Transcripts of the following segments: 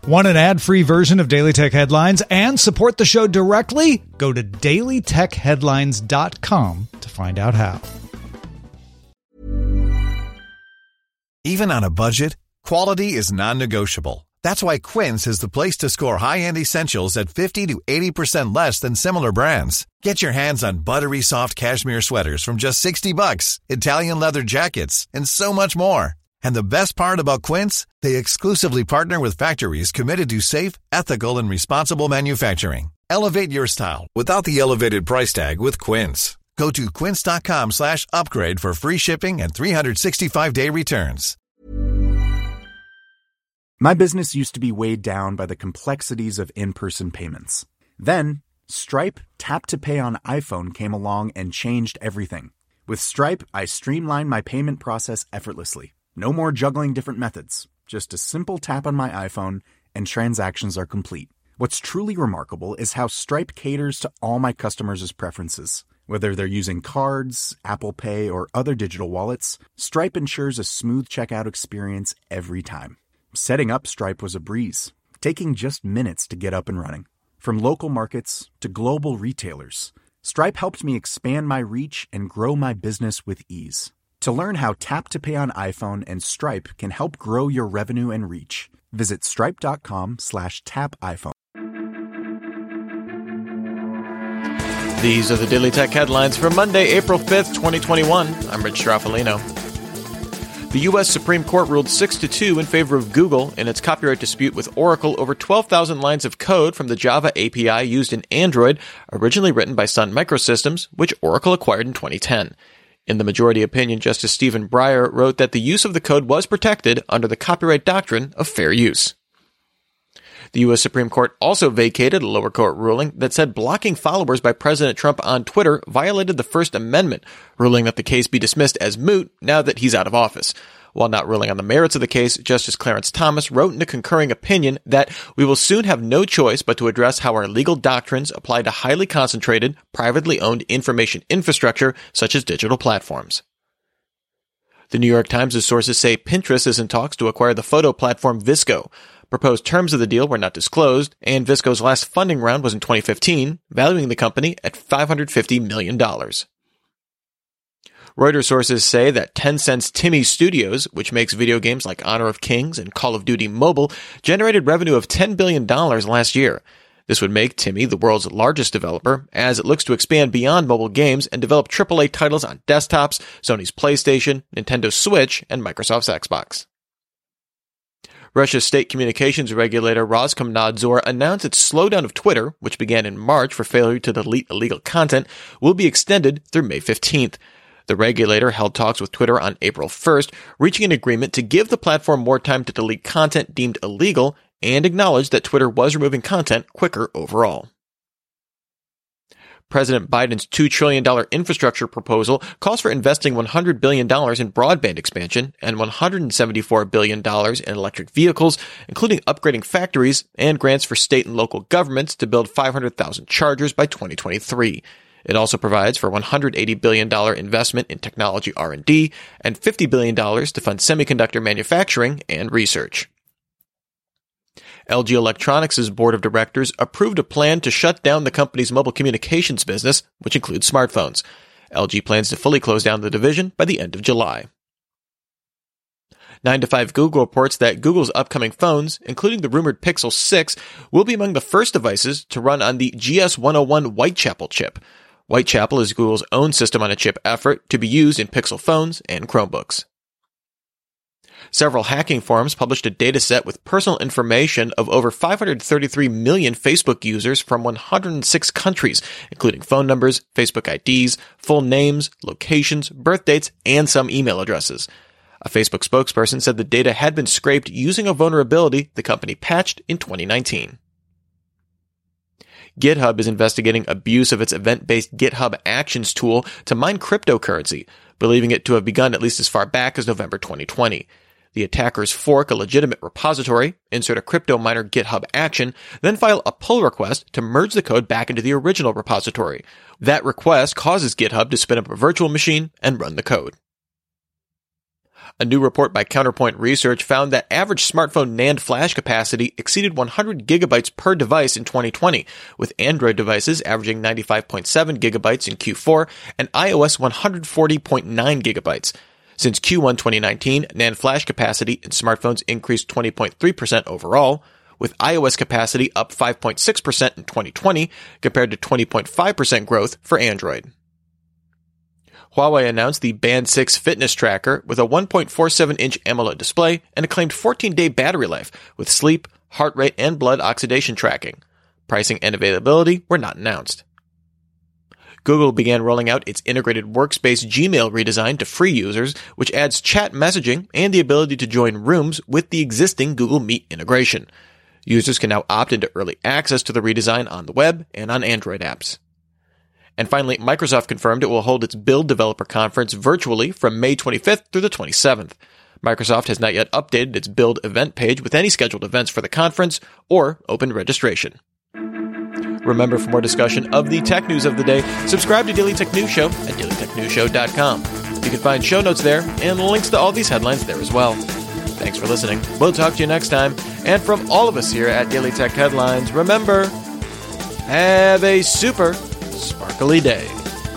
Want an ad-free version of Daily Tech Headlines and support the show directly? Go to dailytechheadlines.com to find out how. Even on a budget, quality is non-negotiable. That's why Quince is the place to score high-end essentials at 50 to 80% less than similar brands. Get your hands on buttery soft cashmere sweaters from just $60, Italian leather jackets, and so much more. And the best part about Quince, they exclusively partner with factories committed to safe, ethical, and responsible manufacturing. Elevate your style without the elevated price tag with Quince. Go to quince.com/upgrade for free shipping and 365-day returns. My business used to be weighed down by the complexities of in-person payments. Then, Stripe Tap to Pay on iPhone came along and changed everything. With Stripe, I streamlined my payment process effortlessly. No more juggling different methods. Just a simple tap on my iPhone and transactions are complete. What's truly remarkable is how Stripe caters to all my customers' preferences. Whether they're using cards, Apple Pay, or other digital wallets, Stripe ensures a smooth checkout experience every time. Setting up Stripe was a breeze, taking just minutes to get up and running. From local markets to global retailers, Stripe helped me expand my reach and grow my business with ease. To learn how Tap to Pay on iPhone and Stripe can help grow your revenue and reach, visit stripe.com/tapiphone. These are the Daily Tech headlines for Monday, April 5th, 2021. I'm Rich Straffolino. The U.S. Supreme Court ruled 6-2 in favor of Google in its copyright dispute with Oracle over 12,000 lines of code from the Java API used in Android, originally written by Sun Microsystems, which Oracle acquired in 2010. In the majority opinion, Justice Stephen Breyer wrote that the use of the code was protected under the copyright doctrine of fair use. The U.S. Supreme Court also vacated a lower court ruling that said blocking followers by President Trump on Twitter violated the First Amendment, ruling that the case be dismissed as moot now that he's out of office. While not ruling on the merits of the case, Justice Clarence Thomas wrote in a concurring opinion that we will soon have no choice but to address how our legal doctrines apply to highly concentrated, privately owned information infrastructure such as digital platforms. The New York Times' sources say Pinterest is in talks to acquire the photo platform VSCO. Proposed terms of the deal were not disclosed, and VSCO's last funding round was in 2015, valuing the company at $550 million. Reuters sources say that Tencent's TiMi Studios, which makes video games like Honor of Kings and Call of Duty Mobile, generated revenue of $10 billion last year. This would make TiMi the world's largest developer, as it looks to expand beyond mobile games and develop AAA titles on desktops, Sony's PlayStation, Nintendo Switch, and Microsoft's Xbox. Russia's state communications regulator Roskomnadzor announced its slowdown of Twitter, which began in March for failure to delete illegal content, will be extended through May 15th. The regulator held talks with Twitter on April 1st, reaching an agreement to give the platform more time to delete content deemed illegal and acknowledged that Twitter was removing content quicker overall. President Biden's $2 trillion infrastructure proposal calls for investing $100 billion in broadband expansion and $174 billion in electric vehicles, including upgrading factories and grants for state and local governments to build 500,000 chargers by 2023. It also provides for $180 billion investment in technology R&D and $50 billion to fund semiconductor manufacturing and research. LG Electronics' board of directors approved a plan to shut down the company's mobile communications business, which includes smartphones. LG plans to fully close down the division by the end of July. 9to5 Google reports that Google's upcoming phones, including the rumored Pixel 6, will be among the first devices to run on the GS101 Whitechapel chip. Whitechapel is Google's own system-on-a-chip effort to be used in Pixel phones and Chromebooks. Several hacking forums published a dataset with personal information of over 533 million Facebook users from 106 countries, including phone numbers, Facebook IDs, full names, locations, birth dates, and some email addresses. A Facebook spokesperson said the data had been scraped using a vulnerability the company patched in 2019. GitHub is investigating abuse of its event-based GitHub Actions tool to mine cryptocurrency, believing it to have begun at least as far back as November 2020. The attackers fork a legitimate repository, insert a crypto miner GitHub action, then file a pull request to merge the code back into the original repository. That request causes GitHub to spin up a virtual machine and run the code. A new report by Counterpoint Research found that average smartphone NAND flash capacity exceeded 100 gigabytes per device in 2020, with Android devices averaging 95.7 gigabytes in Q4 and iOS 140.9 gigabytes. Since Q1 2019, NAND flash capacity in smartphones increased 20.3% overall, with iOS capacity up 5.6% in 2020 compared to 20.5% growth for Android. Huawei announced the Band 6 fitness tracker with a 1.47-inch AMOLED display and a claimed 14-day battery life with sleep, heart rate, and blood oxidation tracking. Pricing and availability were not announced. Google began rolling out its integrated workspace Gmail redesign to free users, which adds chat messaging and the ability to join rooms with the existing Google Meet integration. Users can now opt into early access to the redesign on the web and on Android apps. And finally, Microsoft confirmed it will hold its Build Developer Conference virtually from May 25th through the 27th. Microsoft has not yet updated its Build event page with any scheduled events for the conference or open registration. Remember, for more discussion of the tech news of the day, subscribe to Daily Tech News Show at dailytechnewsshow.com. You can find show notes there and links to all these headlines there as well. Thanks for listening. We'll talk to you next time. And from all of us here at Daily Tech Headlines, remember, have a super sparkly day.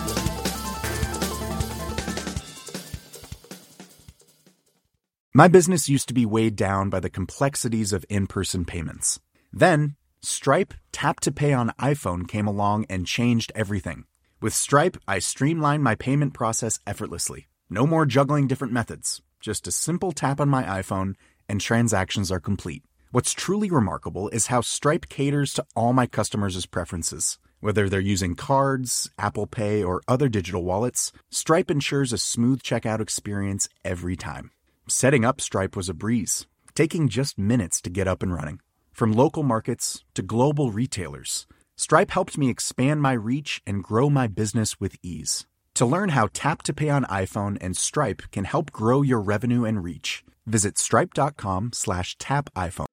My business used to be weighed down by the complexities of in-person payments. Then, Stripe Tap to Pay on iPhone came along and changed everything. With Stripe, I streamlined my payment process effortlessly. No more juggling different methods. Just a simple tap on my iPhone and transactions are complete. What's truly remarkable is how Stripe caters to all my customers' preferences. Whether they're using cards, Apple Pay, or other digital wallets, Stripe ensures a smooth checkout experience every time. Setting up Stripe was a breeze, taking just minutes to get up and running. From local markets to global retailers, Stripe helped me expand my reach and grow my business with ease. To learn how Tap to Pay on iPhone and Stripe can help grow your revenue and reach, visit stripe.com/tapiphone.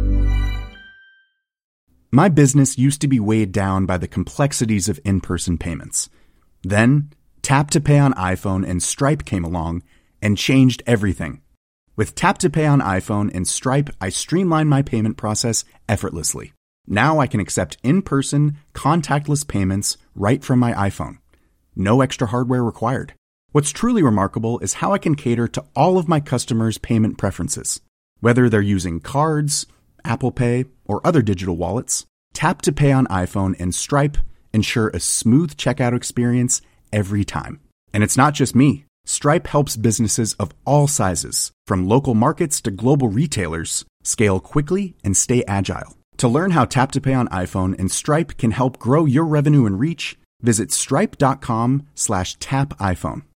My business used to be weighed down by the complexities of in-person payments. Then, Tap to Pay on iPhone and Stripe came along and changed everything. With Tap to Pay on iPhone and Stripe, I streamlined my payment process effortlessly. Now I can accept in-person, contactless payments right from my iPhone. No extra hardware required. What's truly remarkable is how I can cater to all of my customers' payment preferences. Whether they're using cards, Apple Pay, or other digital wallets, Tap to Pay on iPhone and Stripe ensure a smooth checkout experience every time. And it's not just me. Stripe helps businesses of all sizes, from local markets to global retailers, scale quickly and stay agile. To learn how Tap to Pay on iPhone and Stripe can help grow your revenue and reach, visit stripe.com/tapiphone.